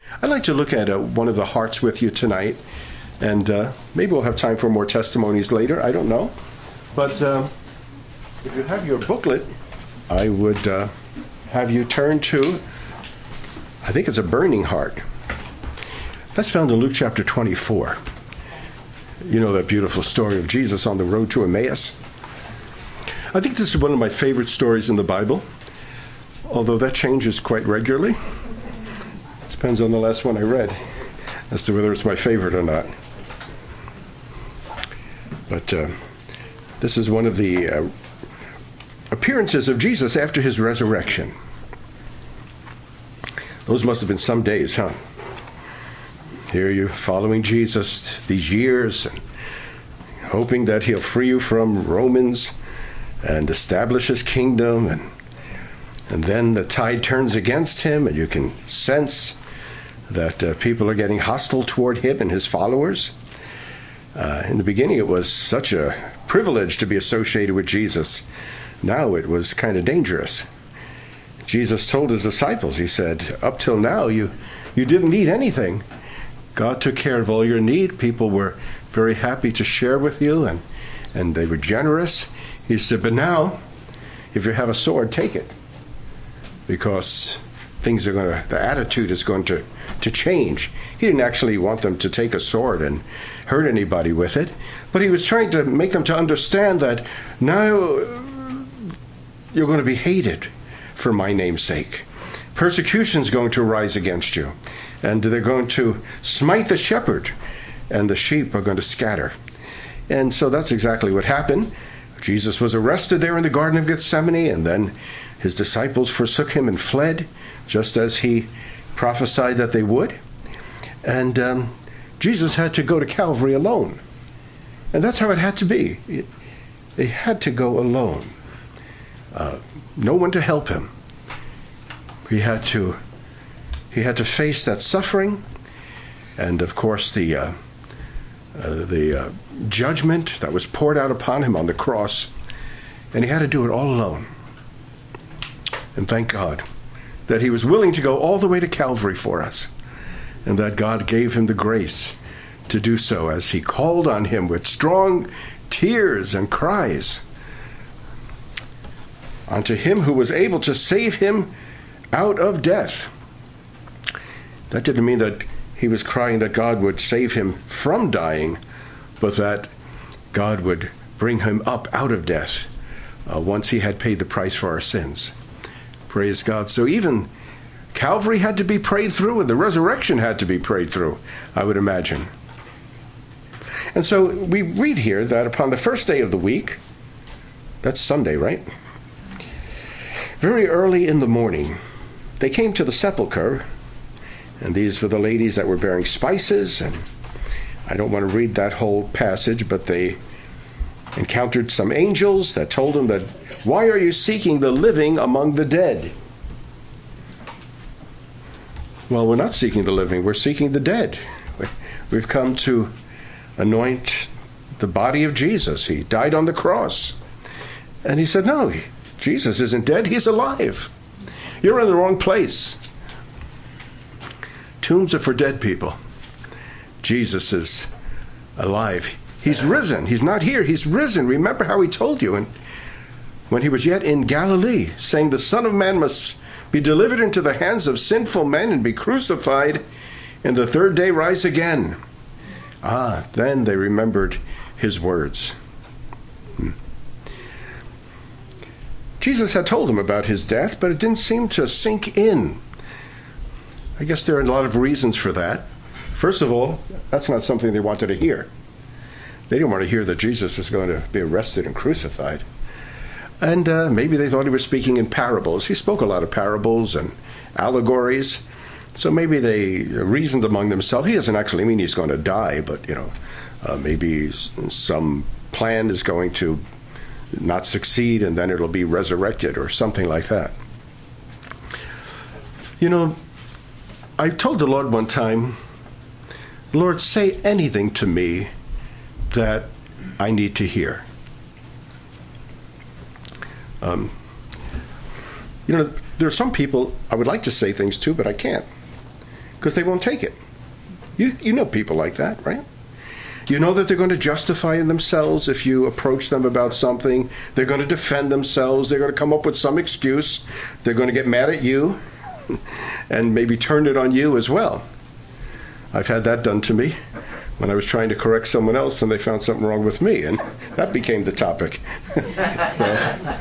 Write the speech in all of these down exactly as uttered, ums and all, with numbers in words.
I'd like to look at uh, one of the hearts with you tonight, and uh, maybe we'll have time for more testimonies later. I don't know. But uh, if you have your booklet, I would uh, have you turn to, I think it's a burning heart. That's found in Luke chapter twenty-four. You know that beautiful story of Jesus on the road to Emmaus. I think this is one of my favorite stories in the Bible, although that changes quite regularly. Depends on the last one I read as to whether it's my favorite or not. But uh, this is one of the uh, appearances of Jesus after his resurrection. Those must have been some days, huh? Here you're following Jesus these years and hoping that he'll free you from Romans and establish his kingdom, and and then the tide turns against him, and you can sense that uh, people are getting hostile toward him and his followers. Uh, in the beginning, it was such a privilege to be associated with Jesus. Now it was kind of dangerous. Jesus told his disciples, he said, up till now, you, you didn't need anything. God took care of all your need. People were very happy to share with you, and, and they were generous. He said, but now, if you have a sword, take it. Because things are going to, the attitude is going to, to change. He didn't actually want them to take a sword and hurt anybody with it, but he was trying to make them to understand that now you're going to be hated for my name's sake. Persecution is going to rise against you, and they're going to smite the shepherd, and the sheep are going to scatter. And so that's exactly what happened. Jesus was arrested there in the Garden of Gethsemane, and then his disciples forsook him and fled, just as he prophesied that they would. And um, Jesus had to go to Calvary alone. And that's how it had to be. It, they had to go alone. Uh, no one to help him. He had to, he had to face that suffering, and of course the uh, uh, the uh, judgment that was poured out upon him on the cross. And he had to do it all alone. And thank God that he was willing to go all the way to Calvary for us, and that God gave him the grace to do so as he called on him with strong tears and cries unto him who was able to save him out of death. That didn't mean that he was crying that God would save him from dying, but that God would bring him up out of death uh, once he had paid the price for our sins. Praise God. So even Calvary had to be prayed through, and the resurrection had to be prayed through, I would imagine. And so we read here that upon the first day of the week, that's Sunday, right? Very early in the morning, they came to the sepulchre, and these were the ladies that were bearing spices, and I don't want to read that whole passage, but they encountered some angels that told them that, why are you seeking the living among the dead? Well, we're not seeking the living, we're seeking the dead. We've come to anoint the body of Jesus. He died on the cross. And he said, no, Jesus isn't dead, he's alive. You're in the wrong place. Tombs are for dead people. Jesus is alive. He's risen. He's not here. He's risen. Remember how he told you and when he was yet in Galilee, saying, the Son of Man must be delivered into the hands of sinful men and be crucified, and the third day rise again. Ah, then they remembered his words. Hmm. Jesus had told them about his death, but it didn't seem to sink in. I guess there are a lot of reasons for that. First of all, that's not something they wanted to hear. They didn't want to hear that Jesus was going to be arrested and crucified. And uh, maybe they thought he was speaking in parables. He spoke a lot of parables and allegories. So maybe they reasoned among themselves. He doesn't actually mean he's going to die, but, you know, uh, maybe some plan is going to not succeed and then it'll be resurrected or something like that. You know, I told the Lord one time, Lord, say anything to me that I need to hear. Um, you know, there are some people I would like to say things to, but I can't. because they won't take it. You, you know people like that, right? You know that they're going to justify themselves if you approach them about something. They're going to defend themselves. They're going to come up with some excuse. They're going to get mad at you and maybe turn it on you as well. I've had that done to me when I was trying to correct someone else and they found something wrong with me, and that became the topic. So,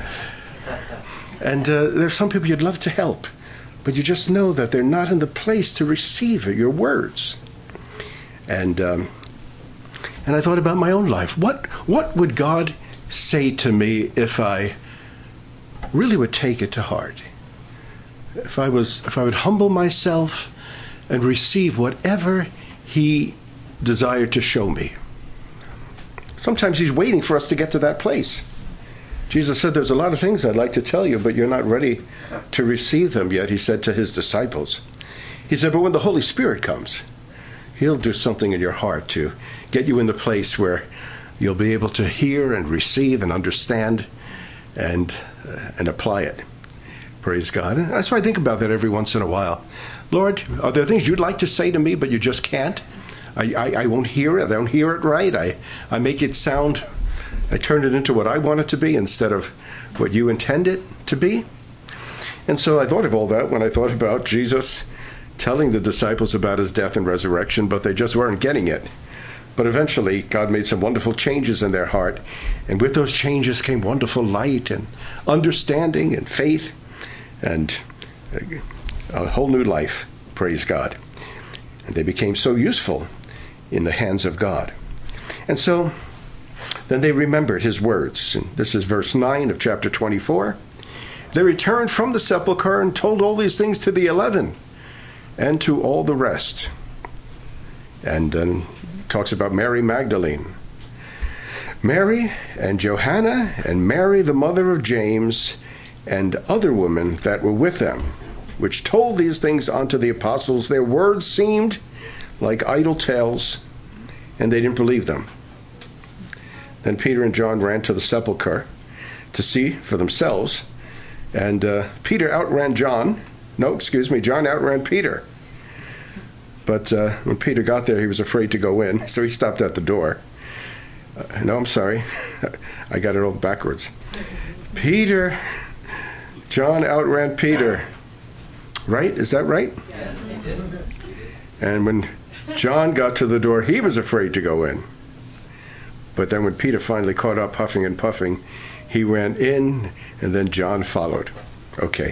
and uh, there's some people you'd love to help, but you just know that they're not in the place to receive your words. And um, and I thought about my own life. What what would God say to me if I really would take it to heart? If I was if I would humble myself and receive whatever he desired to show me. Sometimes he's waiting for us to get to that place. Jesus said, there's a lot of things I'd like to tell you, but you're not ready to receive them yet, he said to his disciples. He said, but when the Holy Spirit comes, he'll do something in your heart to get you in the place where you'll be able to hear and receive and understand and uh, and apply it. Praise God. And that's why I think about that every once in a while. Lord, are there things you'd like to say to me, but you just can't? I, I, I won't hear it. I don't hear it right. I, I make it sound, I turn it into what I want it to be instead of what you intend it to be. And so I thought of all that when I thought about Jesus telling the disciples about his death and resurrection, but they just weren't getting it. But eventually, God made some wonderful changes in their heart. And with those changes came wonderful light and understanding and faith and a whole new life, praise God. And they became so useful in the hands of God. And so then they remembered his words. And this is verse nine of chapter twenty-four. They returned from the sepulchre and told all these things to the eleven and to all the rest. And then talks about Mary Magdalene. Mary and Johanna and Mary, the mother of James, and other women that were with them, which told these things unto the apostles. Their words seemed like idle tales, and they didn't believe them. Then Peter and John ran to the sepulchre to see for themselves, and uh, Peter outran John. No, excuse me, John outran Peter. But uh, when Peter got there, he was afraid to go in, so he stopped at the door. Uh, no, I'm sorry. I got it all backwards. Peter, John outran Peter. Right? Is that right? Yes, he did. And when John got to the door, he was afraid to go in. But then when Peter finally caught up, huffing and puffing, he ran in, and then John followed. Okay.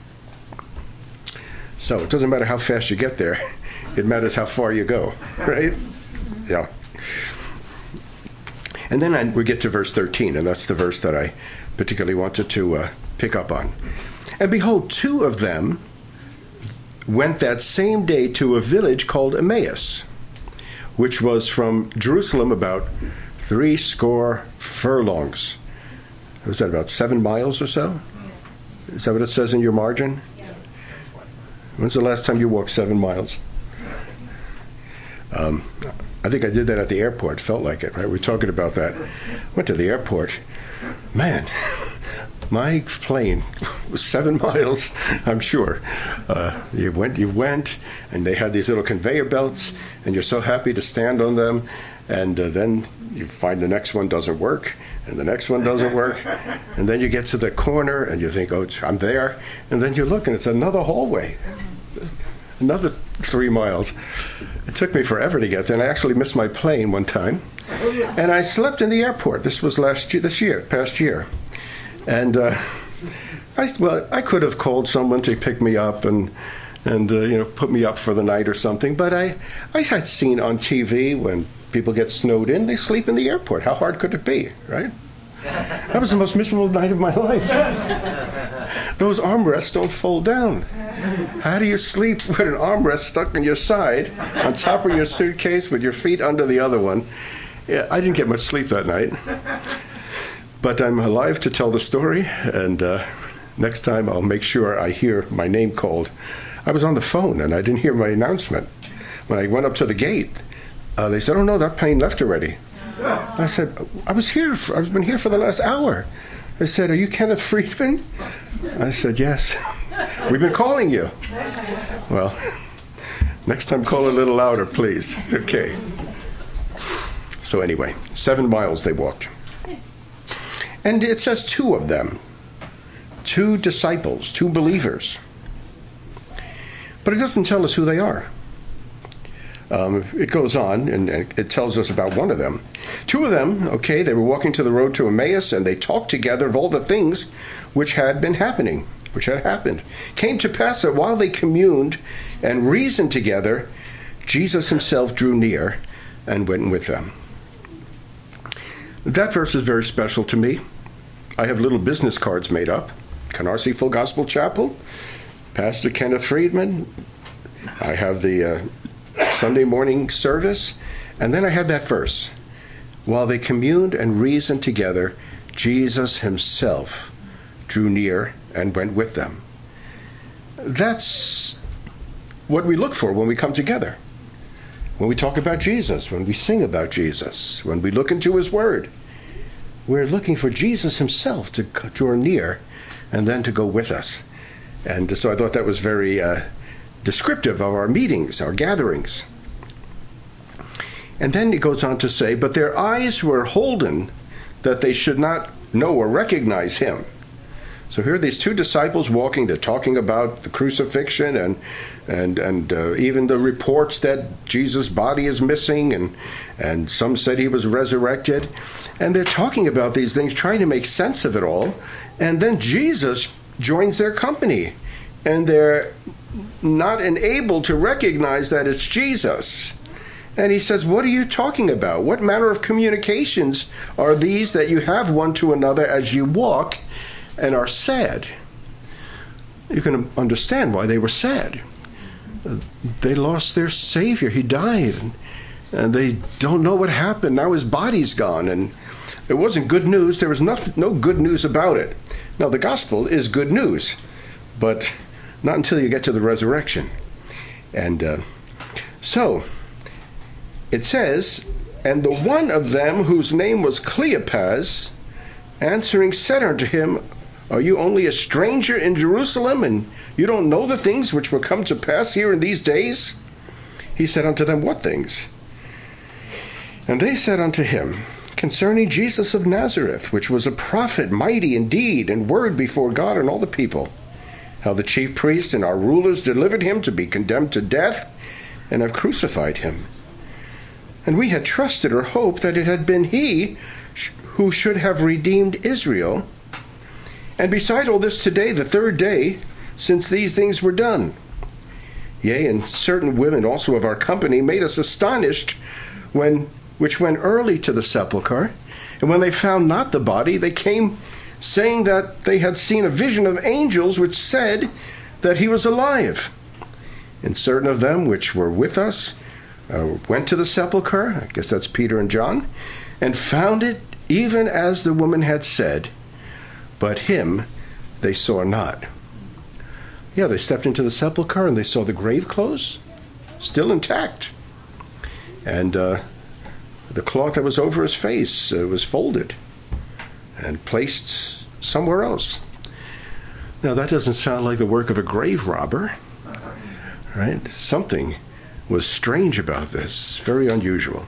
So it doesn't matter how fast you get there. It matters how far you go, right? Yeah. And then I, we get to verse thirteen, and that's the verse that I particularly wanted to uh, pick up on. And behold, two of them went that same day to a village called Emmaus, which was from Jerusalem about three score furlongs. Was that about seven miles or so? Is that what it says in your margin? When's the last time you walked seven miles? Um, I think I did that at the airport. Felt like it, right? We were talking about that. Went to the airport. Man, my plane was seven miles, I'm sure. Uh, you went, you went, and they had these little conveyor belts, and you're so happy to stand on them, and uh, then you find the next one doesn't work, and the next one doesn't work, and then you get to the corner, and you think, oh, I'm there, and then you look, and it's another hallway, another three miles. It took me forever to get there, and I actually missed my plane one time, and I slept in the airport. This was last year, this year, past year. And uh, I well, I could have called someone to pick me up and and uh, you know put me up for the night or something. But I I had seen on T V when people get snowed in, they sleep in the airport. How hard could it be, right? That was the most miserable night of my life. Those armrests don't fold down. How do you sleep with an armrest stuck in your side on top of your suitcase with your feet under the other one? Yeah, I didn't get much sleep that night. But I'm alive to tell the story, and uh, next time I'll make sure I hear my name called. I was on the phone, and I didn't hear my announcement. When I went up to the gate, uh, they said, oh, no, that plane left already. I said, I was here. For, I've been here for the last hour. They said, are you Kenneth Friedman? I said, yes. We've been calling you. Well, Next time, call a little louder, please. Okay. So anyway, seven miles they walked. And it says two of them. Two disciples, two believers. But it doesn't tell us who they are. Um, it goes on, and it tells us about one of them. Two of them, okay, they were walking to the road to Emmaus, and they talked together of all the things which had been happening, which had happened. Came to pass that while they communed and reasoned together, Jesus himself drew near and went with them. That verse is very special to me. I have little business cards made up. Canarsie Full Gospel Chapel, Pastor Kenneth Friedman. I have the uh, Sunday morning service, and then I have that verse. While they communed and reasoned together, Jesus himself drew near and went with them. That's what we look for when we come together. When we talk about Jesus, when we sing about Jesus, when we look into his word, we're looking for Jesus himself to draw near and then to go with us. And so I thought that was very uh, descriptive of our meetings, our gatherings. And then it goes on to say, but their eyes were holden that they should not know or recognize him. So here are these two disciples walking. They're talking about the crucifixion and and and uh, even the reports that Jesus' body is missing, and and some said he was resurrected. And they're talking about these things, trying to make sense of it all. And then Jesus joins their company, and they're not enabled to recognize that it's Jesus. And he says, what are you talking about? What manner of communications are these that you have one to another as you walk and are sad? You can understand why they were sad. They lost their Savior. He died. And they don't know what happened. Now his body's gone. And it wasn't good news. There was no, no good news about it. Now, the gospel is good news, but not until you get to the resurrection. And uh, so, it says, and the one of them whose name was Cleopas, answering said unto him, are you only a stranger in Jerusalem, and you don't know the things which will come to pass here in these days? He said unto them, what things? And they said unto him, concerning Jesus of Nazareth, which was a prophet, mighty in deed and word before God and all the people, how the chief priests and our rulers delivered him to be condemned to death, and have crucified him. And we had trusted or hoped that it had been he who should have redeemed Israel. And beside all this, today, the third day, since these things were done. Yea, and certain women also of our company made us astonished, when which went early to the sepulchre, and when they found not the body, they came saying that they had seen a vision of angels which said that he was alive. And certain of them which were with us uh, went to the sepulchre, I guess that's Peter and John, and found it even as the woman had said, but him they saw not. Yeah, they stepped into the sepulchre and they saw the grave clothes still intact. And uh, the cloth that was over his face uh, was folded and placed somewhere else. Now, that doesn't sound like the work of a grave robber, right? Something was strange about this, very unusual.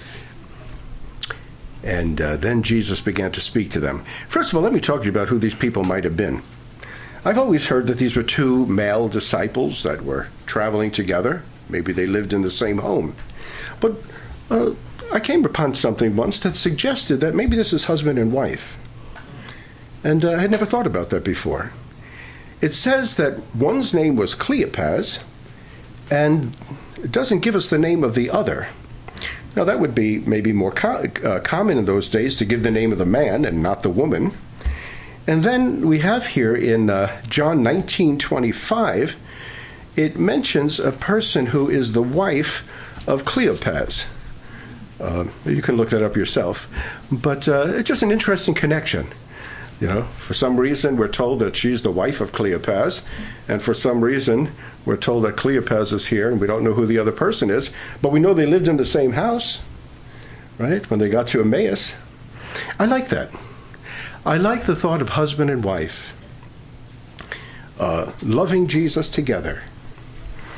And uh, then Jesus began to speak to them. First of all, let me talk to you about who these people might have been. I've always heard that these were two male disciples that were traveling together. Maybe they lived in the same home. But uh, I came upon something once that suggested that maybe this is husband and wife. And uh, I had never thought about that before. It says that one's name was Cleopas, and it doesn't give us the name of the other. Now, that would be maybe more co- uh, common in those days, to give the name of the man and not the woman. And then we have here in uh, John nineteen twenty-five, it mentions a person who is the wife of Cleopas. Uh, you can look that up yourself. But uh, it's just an interesting connection. You know, for some reason, we're told that she's the wife of Cleopas, and for some reason, we're told that Cleopas is here, and we don't know who the other person is, but we know they lived in the same house, right, when they got to Emmaus. I like that. I like the thought of husband and wife uh, loving Jesus together.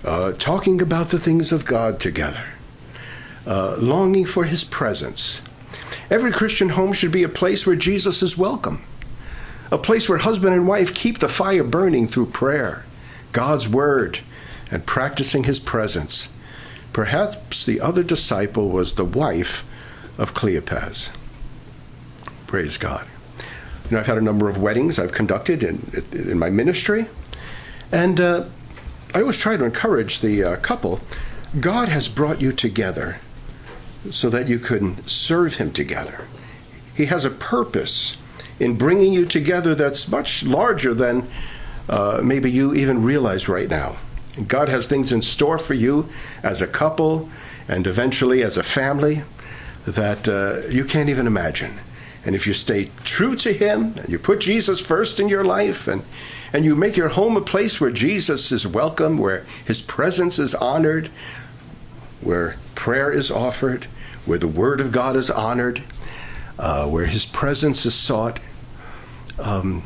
uh, talking about the things of God together, uh, longing for his presence. Every Christian home should be a place where Jesus is welcome, a place where husband and wife keep the fire burning through prayer, God's word, and practicing his presence. Perhaps the other disciple was the wife of Cleopas. Praise God. You know, I've had a number of weddings I've conducted in, in my ministry, and uh, I always try to encourage the uh, couple. God has brought you together so that you can serve him together. He has a purpose in bringing you together that's much larger than uh, maybe you even realize right now. And God has things in store for you as a couple and eventually as a family that uh, you can't even imagine. And if you stay true to him, and you put Jesus first in your life, and, and you make your home a place where Jesus is welcome, where his presence is honored, where prayer is offered, where the word of God is honored, uh, where his presence is sought, um,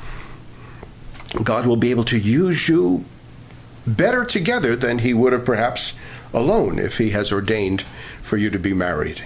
God will be able to use you better together than he would have perhaps alone if he has ordained for you to be married.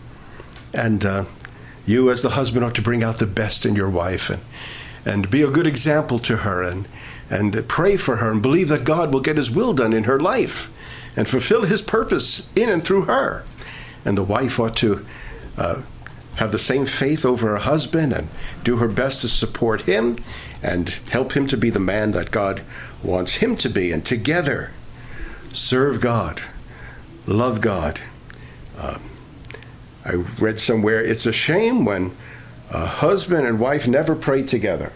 And uh, you as the husband ought to bring out the best in your wife and, and be a good example to her and, and pray for her and believe that God will get his will done in her life and fulfill his purpose in and through her. And the wife ought to uh, have the same faith over her husband and do her best to support him and help him to be the man that God wants him to be. And together, serve God, love God. Uh, I read somewhere, it's a shame when a husband and wife never pray together.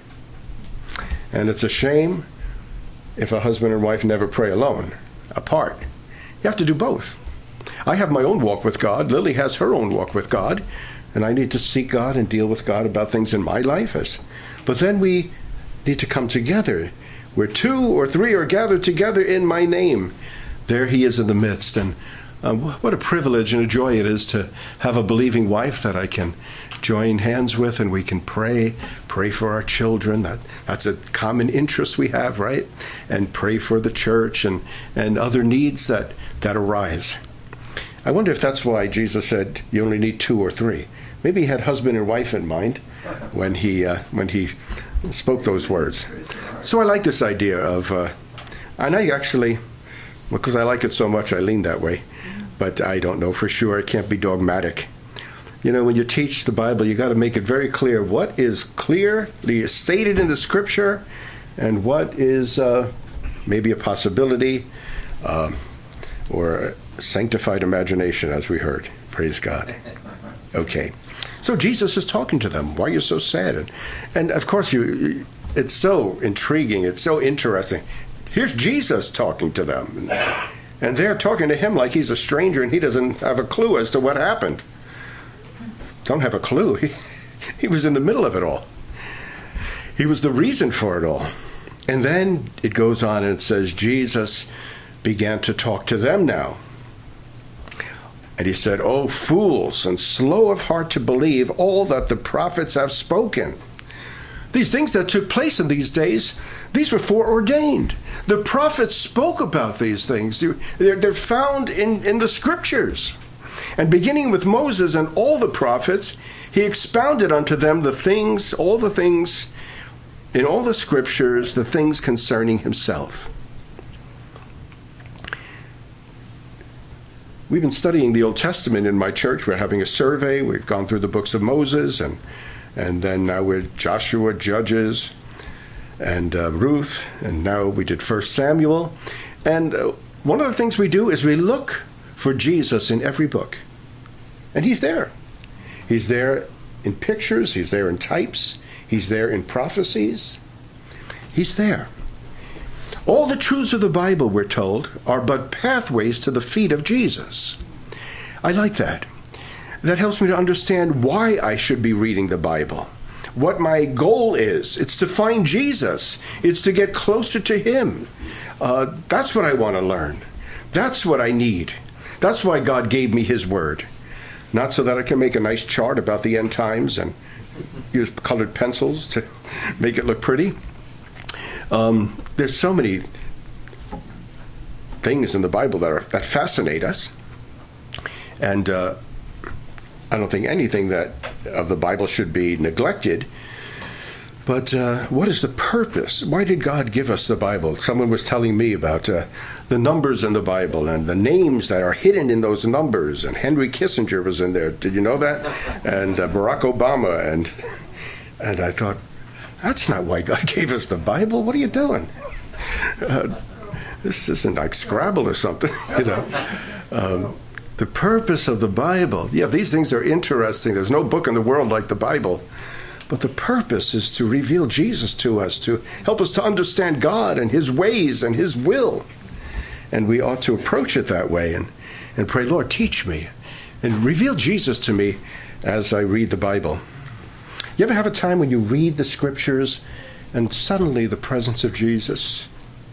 And it's a shame if a husband and wife never pray alone, apart. You have to do both. I have my own walk with God. Lily has her own walk with God. And I need to seek God and deal with God about things in my life. As, but then we need to come together. Where two or three are gathered together in my name, there he is in the midst. And uh, what a privilege and a joy it is to have a believing wife that I can join hands with, and we can pray, pray for our children. That, that's a common interest we have, right? And pray for the church and, and other needs that, that arise. I wonder if that's why Jesus said you only need two or three. Maybe he had husband and wife in mind when he uh, when he spoke those words. So I like this idea of, uh, and I actually, because I like it so much, I lean that way. But I don't know for sure. I can't be dogmatic. You know, when you teach the Bible, you got to make it very clear what is clearly stated in the Scripture and what is uh, maybe a possibility uh, or a sanctified imagination, as we heard. Praise God. Okay. So Jesus is talking to them. Why are you so sad? And, and of course, you, it's so intriguing. It's so interesting. Here's Jesus talking to them. And, and they're talking to him like he's a stranger and he doesn't have a clue as to what happened. Don't have a clue. He, he was in the middle of it all. He was the reason for it all. And then it goes on and it says, Jesus began to talk to them now. And he said, "O fools, and slow of heart to believe all that the prophets have spoken." These things that took place in these days, these were foreordained. The prophets spoke about these things. They're, they're found in, in the Scriptures. And beginning with Moses and all the prophets, he expounded unto them the things, all the things in all the Scriptures, the things concerning himself. We've been studying the Old Testament in my church. We're having a survey. We've gone through the books of Moses, and and then now we're Joshua, Judges, and uh, Ruth, and now we did First Samuel. And uh, one of the things we do is we look for Jesus in every book. And he's there. He's there in pictures. He's there in types. He's there in prophecies. He's there. All the truths of the Bible, we're told, are but pathways to the feet of Jesus. I like that. That helps me to understand why I should be reading the Bible, what my goal is. It's to find Jesus. It's to get closer to him. Uh, that's what I want to learn. That's what I need. That's why God gave me his word. Not so that I can make a nice chart about the end times and use colored pencils to make it look pretty. Um, there's so many things in the Bible that are that fascinate us. And uh, I don't think anything that of the Bible should be neglected. But uh, what is the purpose? Why did God give us the Bible? Someone was telling me about uh, the numbers in the Bible and the names that are hidden in those numbers. And Henry Kissinger was in there. Did you know that? And uh, Barack Obama. And and I thought, that's not why God gave us the Bible. What are you doing? Uh, this isn't like Scrabble or something, you know. Um, the purpose of the Bible. Yeah, these things are interesting. There's no book in the world like the Bible. But the purpose is to reveal Jesus to us, to help us to understand God and his ways and his will. And we ought to approach it that way and, and pray, Lord, teach me and reveal Jesus to me as I read the Bible. You ever have a time when you read the scriptures and suddenly the presence of Jesus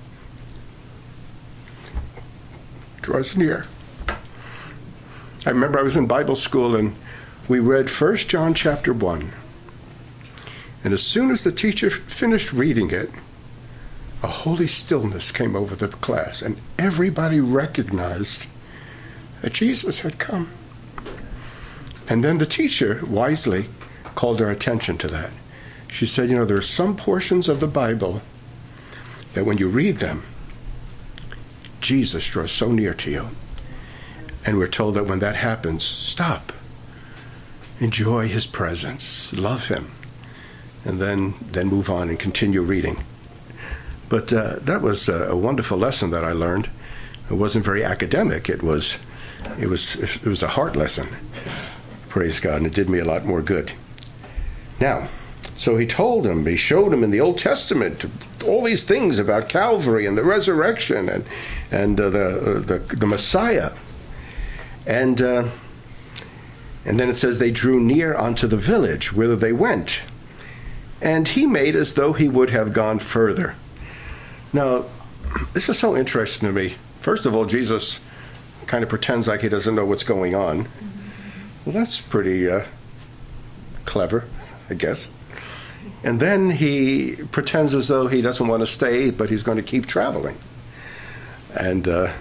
draws near? I remember I was in Bible school and we read First John chapter one. And as soon as the teacher finished reading it, a holy stillness came over the class, and everybody recognized that Jesus had come. And then the teacher wisely called our attention to that. She said, you know, there are some portions of the Bible that when you read them, Jesus draws so near to you. And we're told that when that happens, stop. Enjoy his presence. Love him. And then, then move on and continue reading. But uh, that was a, a wonderful lesson that I learned. It wasn't very academic. It was, it was, it was a heart lesson. Praise God, and it did me a lot more good. Now, so he told him, he showed him in the Old Testament all these things about Calvary and the resurrection and and uh, the, uh, the the Messiah. And uh, and then it says they drew near unto the village whither they went. And he made as though he would have gone further. Now, this is so interesting to me. First of all, Jesus kind of pretends like he doesn't know what's going on. Well, that's pretty uh, clever, I guess. And then he pretends as though he doesn't want to stay, but he's going to keep traveling. And uh,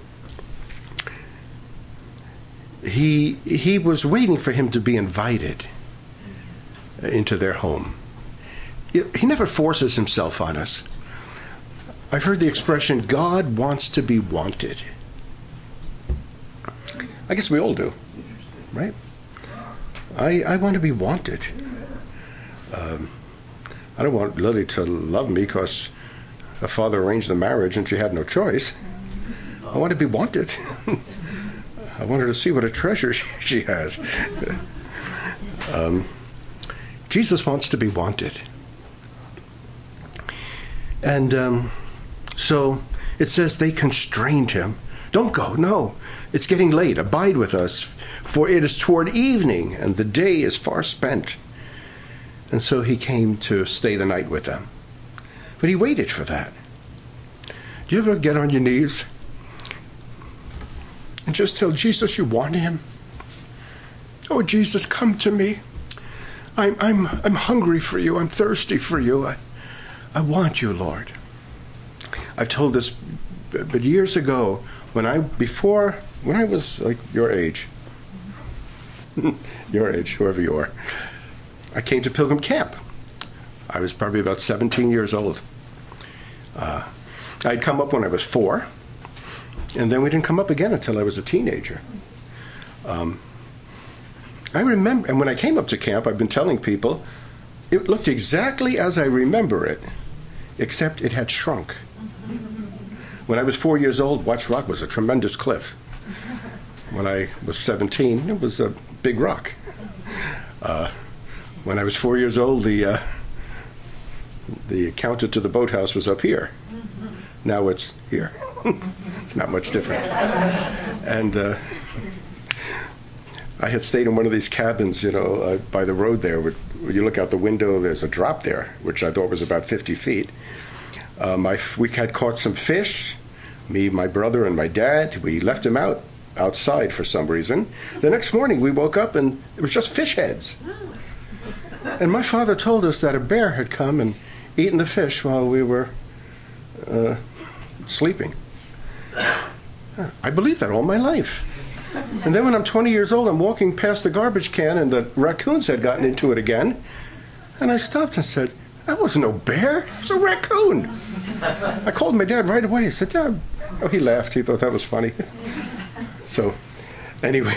he he was waiting for him to be invited into their home. He never forces himself on us. I've heard the expression, God wants to be wanted. I guess we all do, right? I, I want to be wanted. Um, I don't want Lily to love me because her father arranged the marriage and she had no choice. I want to be wanted. I want her to see what a treasure she, she has. um, Jesus wants to be wanted. And um, so it says they constrained him. Don't go, no. It's getting late. Abide with us, for it is toward evening, and the day is far spent. And so he came to stay the night with them. But he waited for that. Do you ever get on your knees and just tell Jesus you want him? Oh, Jesus, come to me. I'm I'm I'm hungry for you. I'm thirsty for you. I I want you, Lord. I've told this, but years ago, when I before when I was like your age, your age, whoever you are, I came to Pilgrim Camp. I was probably about seventeen years old. Uh, I'd come up when I was four, and then we didn't come up again until I was a teenager. Um, I remember, and when I came up to camp, I've been telling people, it looked exactly as I remember it, except it had shrunk. When I was four years old, Watch Rock was a tremendous cliff. When I was seventeen, it was a big rock. Uh, when I was four years old, the uh, the counter to the boathouse was up here. Now it's here. It's not much difference. And uh, I had stayed in one of these cabins, you know, uh, by the road there. Where, where you look out the window, there's a drop there, which I thought was about fifty feet. Uh, my, we had caught some fish, me, my brother, and my dad. We left him out outside for some reason. The next morning, we woke up, and it was just fish heads. And my father told us that a bear had come and eaten the fish while we were uh, sleeping. I believed that all my life. And then when I'm twenty years old, I'm walking past the garbage can and the raccoons had gotten into it again. And I stopped and said, that was no bear, it was a raccoon. I called my dad right away. I said, Dad. Oh, he laughed. He thought that was funny. So, anyway.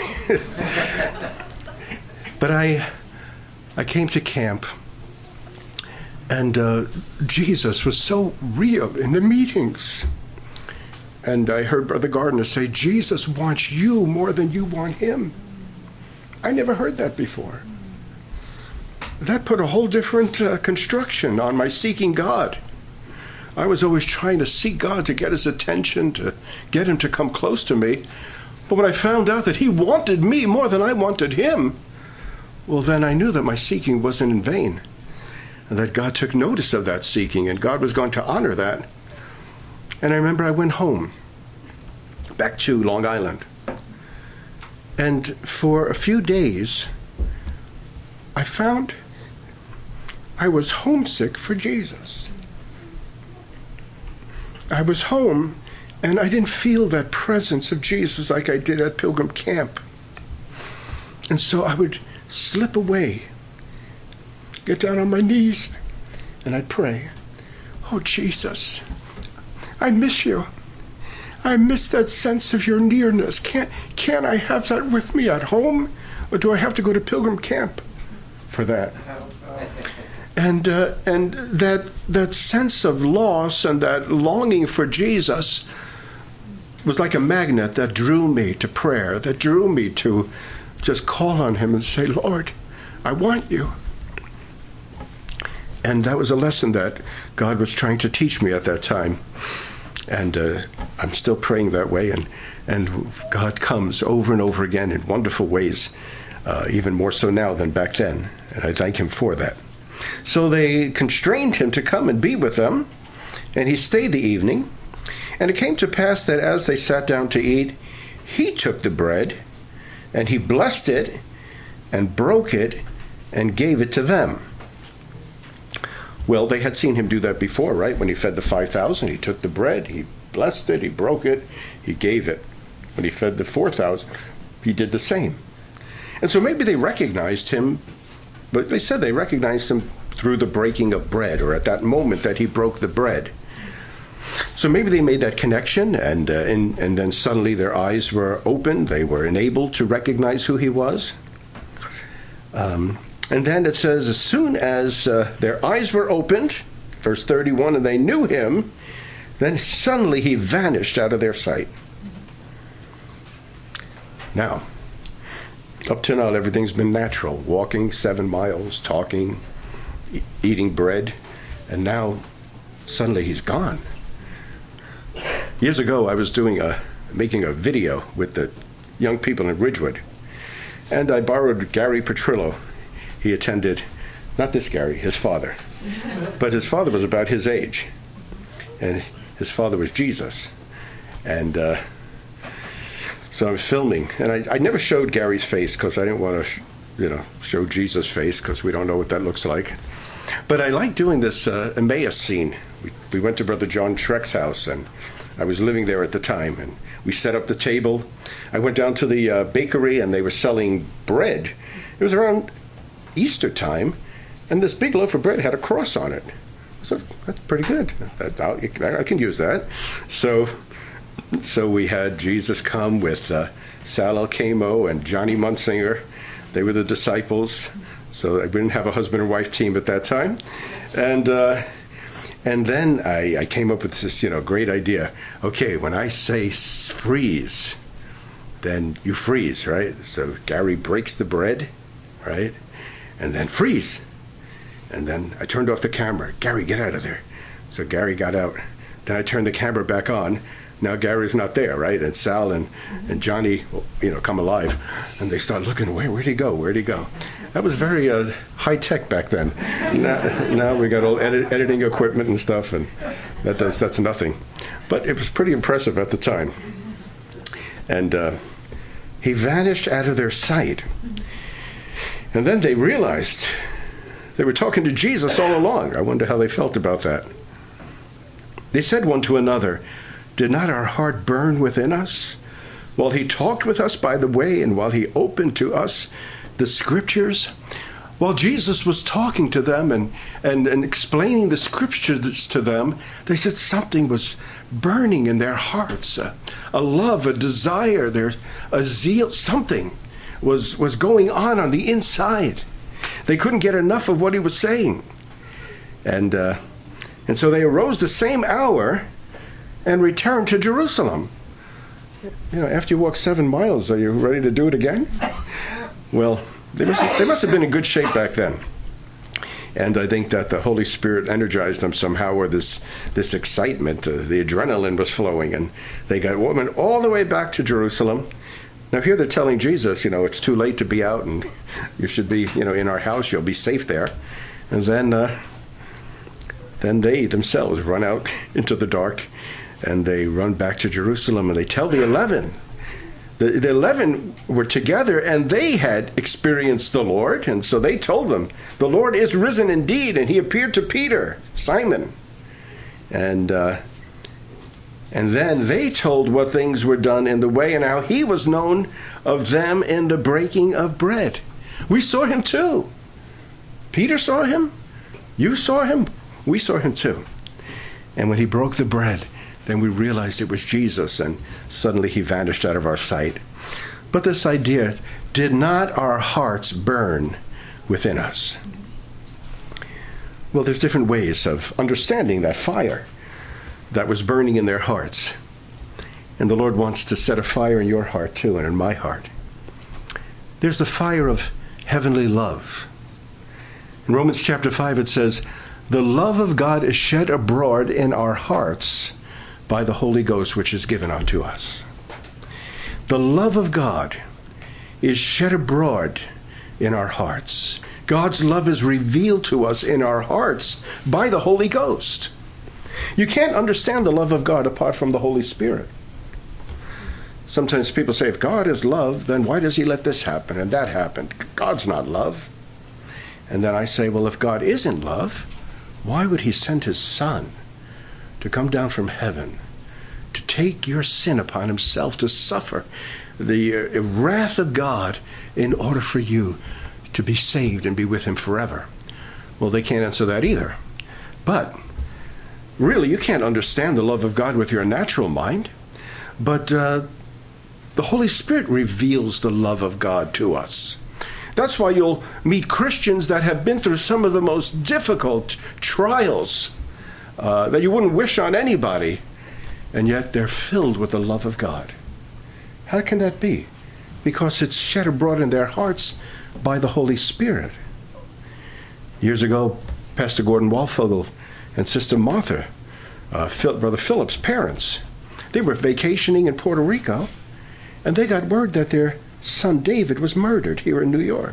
But I, I came to camp, and uh, Jesus was so real in the meetings. And I heard Brother Gardner say, Jesus wants you more than you want him. I never heard that before. That put a whole different uh, construction on my seeking God. I was always trying to seek God to get his attention, to get him to come close to me. But when I found out that he wanted me more than I wanted him, well, then I knew that my seeking wasn't in vain, and that God took notice of that seeking, and God was going to honor that. And I remember I went home, back to Long Island. And for a few days, I found I was homesick for Jesus. I was home, and I didn't feel that presence of Jesus like I did at Pilgrim Camp. And so I would slip away, get down on my knees, and I'd pray, oh, Jesus, I miss you. I miss that sense of your nearness. Can't, can't I have that with me at home? Or do I have to go to Pilgrim Camp for that? And uh, and that that sense of loss and that longing for Jesus was like a magnet that drew me to prayer, that drew me to just call on him and say, Lord, I want you. And that was a lesson that God was trying to teach me at that time. And uh, I'm still praying that way, and, and God comes over and over again in wonderful ways, uh, even more so now than back then, and I thank him for that. So they constrained him to come and be with them, and he stayed the evening. And it came to pass that as they sat down to eat, he took the bread, and he blessed it, and broke it, and gave it to them. Well, they had seen him do that before, right? When he fed the five thousand, he took the bread, he blessed it, he broke it, he gave it. When he fed the four thousand, he did the same. And so maybe they recognized him, but they said they recognized him through the breaking of bread, or at that moment that he broke the bread. So maybe they made that connection, and, uh, and, and then suddenly their eyes were opened. They were enabled to recognize who he was. Um, and then it says, as soon as uh, their eyes were opened, verse thirty-one, and they knew him, then suddenly he vanished out of their sight. Now, up to now, everything's been natural. Walking seven miles, talking, e- eating bread, and now suddenly he's gone. Years ago, I was doing a, making a video with the young people in Ridgewood, and I borrowed Gary Petrillo. He attended, not this Gary, his father, but his father was about his age, and his father was Jesus. And uh, so I was filming, and I, I never showed Gary's face because I didn't want to, you know, show Jesus' face because we don't know what that looks like. But I like doing this uh, Emmaus scene. We, we went to Brother John Schreck's house, and I was living there at the time, and we set up the table. I went down to the uh, bakery, and they were selling bread. It was around Easter time, and this big loaf of bread had a cross on it. I said, that's pretty good. That, I can use that. So so we had Jesus come with uh, Sal Alcamo and Johnny Munsinger. They were the disciples. So I didn't have a husband and wife team at that time. And uh, and then I, I came up with this, you know, great idea. Okay, when I say freeze, then you freeze, right? So Gary breaks the bread, right? And then freeze. And then I turned off the camera. Gary, get out of there. So Gary got out. Then I turned the camera back on. Now Gary's not there, right? And Sal and, and Johnny, you know, come alive. And they start looking, where, where'd he go? Where'd he go? That was very uh, high-tech back then. Now, now we got all edit, editing equipment and stuff, and that does, that's nothing. But it was pretty impressive at the time. And uh, he vanished out of their sight. And then they realized they were talking to Jesus all along. I wonder how they felt about that. They said one to another, Did not our heart burn within us while he talked with us by the way and while he opened to us the scriptures? While Jesus was talking to them and, and, and explaining the scriptures to them, they said something was burning in their hearts, a, a love, a desire, there, a zeal, something was, was going on on the inside. They couldn't get enough of what he was saying. And, uh, and so they arose the same hour and returned to Jerusalem. You know, after you walk seven miles, are you ready to do it again? Well, They must, have, they must have been in good shape back then. And I think that the Holy Spirit energized them somehow, or this this excitement, uh, the adrenaline was flowing, and they got went all the way back to Jerusalem. Now here they're telling Jesus, you know, it's too late to be out, and you should be, you know, in our house, you'll be safe there. And then, uh, then they themselves run out into the dark, and they run back to Jerusalem, and they tell the eleven. The, the eleven were together, and they had experienced the Lord, and so they told them, the Lord is risen indeed, and he appeared to Peter, Simon. And uh, and then they told what things were done in the way, and how he was known of them in the breaking of bread. We saw him too. Peter saw him. You saw him. We saw him too. And when he broke the bread, then we realized it was Jesus, and suddenly he vanished out of our sight. But this idea, did not our hearts burn within us? Well, there's different ways of understanding that fire that was burning in their hearts. And the Lord wants to set a fire in your heart too, and in my heart. There's the fire of heavenly love. In Romans chapter five it says, the love of God is shed abroad in our hearts by the Holy Ghost, which is given unto us. The love of God is shed abroad in our hearts. God's love is revealed to us in our hearts by the Holy Ghost. You can't understand the love of God apart from the Holy Spirit. Sometimes people say, if God is love, then why does he let this happen and that happen? God's not love. And then I say, well, if God isn't love, why would he send his Son to come down from heaven, to take your sin upon himself, to suffer the uh, wrath of God in order for you to be saved and be with him forever? Well, they can't answer that either. But really, you can't understand the love of God with your natural mind. But uh, the Holy Spirit reveals the love of God to us. That's why you'll meet Christians that have been through some of the most difficult trials Uh, that you wouldn't wish on anybody, and yet they're filled with the love of God. How can that be? Because it's shed abroad in their hearts by the Holy Spirit. Years ago, Pastor Gordon Walfogel and Sister Martha, uh, Phil, Brother Philip's parents, they were vacationing in Puerto Rico, and they got word that their son David was murdered here in New York.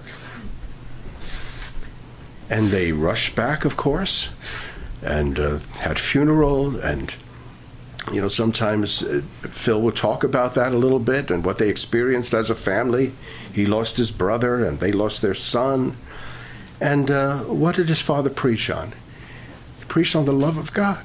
And they rushed back, of course, and uh, had funeral, and you know, sometimes uh, Phil would talk about that a little bit and what they experienced as a family. He lost his brother, and they lost their son. And uh, what did his father preach on? He preached on the love of God.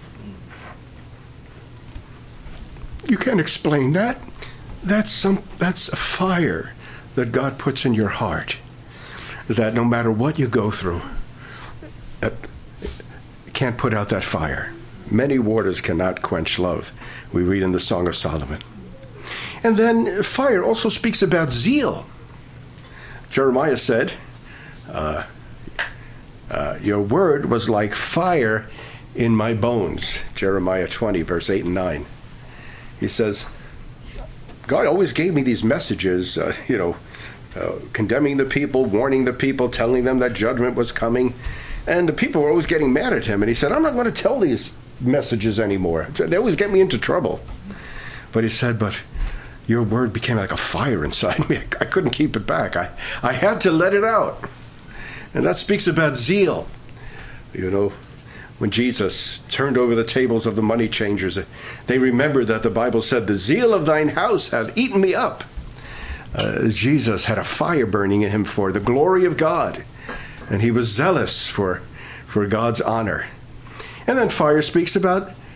You can't explain that. That's some. That's a fire that God puts in your heart, that no matter what you go through, uh, can't put out that fire. Many waters cannot quench love, we read in the Song of Solomon. And then fire also speaks about zeal. Jeremiah said, uh, uh, your word was like fire in my bones. Jeremiah twenty, verse eight and nine. He says, God always gave me these messages, uh, you know, uh, condemning the people, warning the people, telling them that judgment was coming. And the people were always getting mad at him. And he said, I'm not going to tell these messages anymore. They always get me into trouble. But he said, but your word became like a fire inside me. I couldn't keep it back. I, I had to let it out. And that speaks about zeal. You know, when Jesus turned over the tables of the money changers, they remembered that the Bible said, the zeal of thine house hath eaten me up. Uh, Jesus had a fire burning in him for the glory of God. And he was zealous for, for God's honor. And then fire speaks about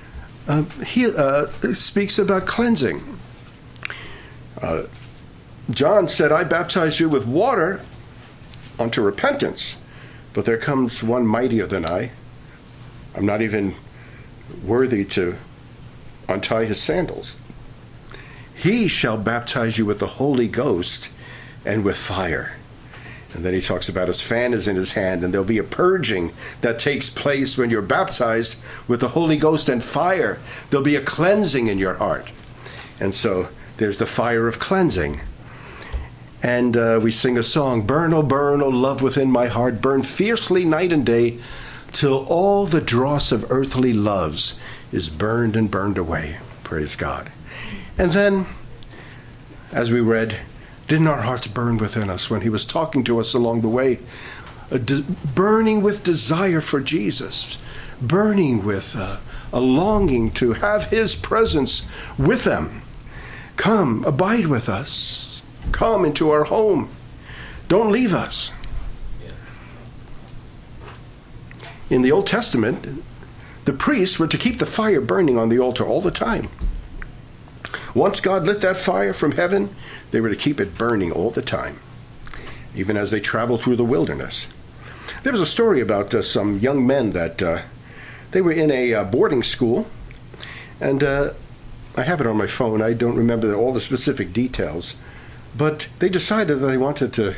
uh, he uh, speaks about cleansing. Uh, John said, I baptize you with water unto repentance, but there comes one mightier than I. I'm not even worthy to untie his sandals. He shall baptize you with the Holy Ghost and with fire. And then he talks about his fan is in his hand, and there'll be a purging that takes place when you're baptized with the Holy Ghost and fire. There'll be a cleansing in your heart. And so there's the fire of cleansing. And uh, we sing a song, burn, oh burn, oh love within my heart, burn fiercely night and day, till all the dross of earthly loves is burned and burned away. Praise God. And then, as we read, didn't our hearts burn within us when he was talking to us along the way? A de- burning with desire for Jesus, burning with uh, a longing to have his presence with them. Come, abide with us. Come into our home. Don't leave us. Yes. In the Old Testament, the priests were to keep the fire burning on the altar all the time. Once God lit that fire from heaven, they were to keep it burning all the time, even as they traveled through the wilderness. There was a story about uh, some young men that uh, they were in a uh, boarding school, and uh, I have it on my phone. I don't remember all the specific details, but they decided that they wanted to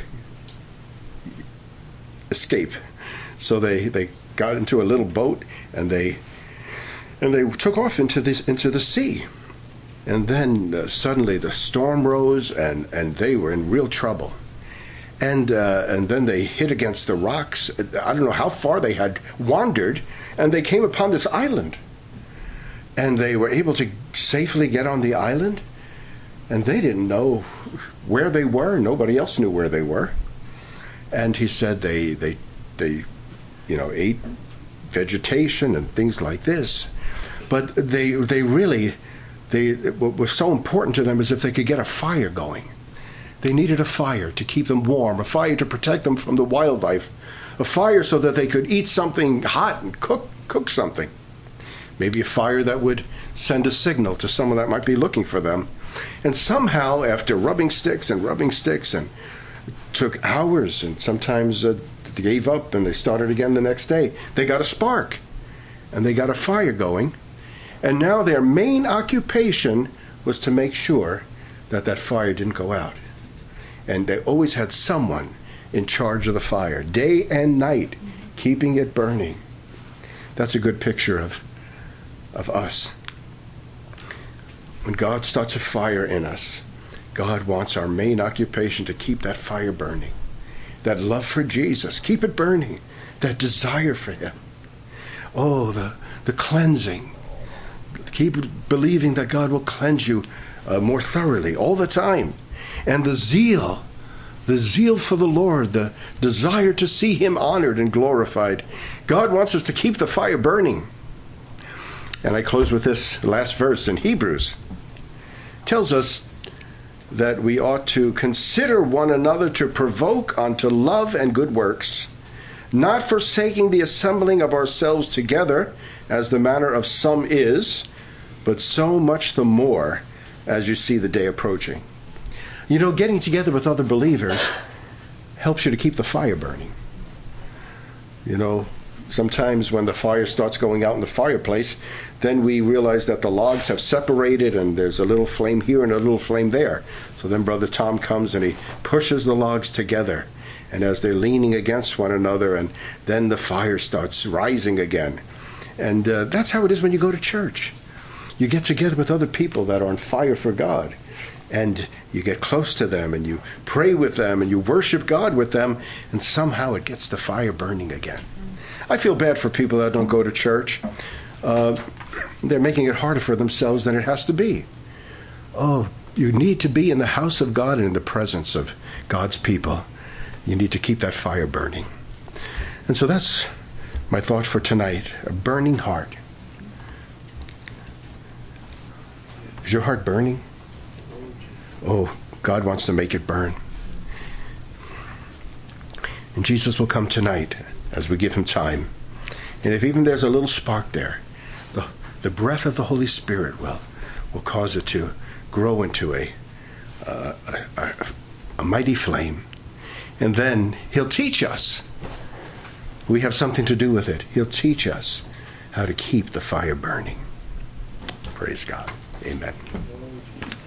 escape. So they, they got into a little boat, and they and they took off into this into the sea. And then uh, suddenly the storm rose, and, and they were in real trouble. And uh, and then they hit against the rocks. I don't know how far they had wandered, and they came upon this island. And they were able to safely get on the island, and they didn't know where they were. Nobody else knew where they were. And he said they they they, you know, ate vegetation and things like this, but they they really. They, what was so important to them is if they could get a fire going. They needed a fire to keep them warm, a fire to protect them from the wildlife, a fire so that they could eat something hot and cook cook something. Maybe a fire that would send a signal to someone that might be looking for them. And somehow, after rubbing sticks and rubbing sticks, and it took hours, and sometimes uh, they gave up and they started again the next day, they got a spark, and they got a fire going. And now their main occupation was to make sure that that fire didn't go out. And they always had someone in charge of the fire, day and night, keeping it burning. That's a good picture of, of us. When God starts a fire in us, God wants our main occupation to keep that fire burning. That love for Jesus, keep it burning. That desire for him. Oh, the, the cleansing. Keep believing that God will cleanse you uh, more thoroughly all the time. And the zeal, the zeal for the Lord, the desire to see him honored and glorified. God wants us to keep the fire burning. And I close with this last verse in Hebrews. It tells us that we ought to consider one another to provoke unto love and good works, not forsaking the assembling of ourselves together, as the manner of some is, but so much the more as you see the day approaching. You know, getting together with other believers helps you to keep the fire burning. You know, sometimes when the fire starts going out in the fireplace, then we realize that the logs have separated and there's a little flame here and a little flame there. So then Brother Tom comes and he pushes the logs together. And as they're leaning against one another, and then the fire starts rising again. And uh, that's how it is when you go to church. You get together with other people that are on fire for God, and you get close to them, and you pray with them, and you worship God with them, and somehow it gets the fire burning again. I feel bad for people that don't go to church. Uh, they're making it harder for themselves than it has to be. Oh, you need to be in the house of God and in the presence of God's people. You need to keep that fire burning. And so that's my thought for tonight, a burning heart. Is your heart burning? Oh, God wants to make it burn. And Jesus will come tonight as we give him time. And if even there's a little spark there, the, the breath of the Holy Spirit will, will cause it to grow into a, uh, a, a, a mighty flame. And then he'll teach us. We have something to do with it. He'll teach us how to keep the fire burning. Praise God. Amen.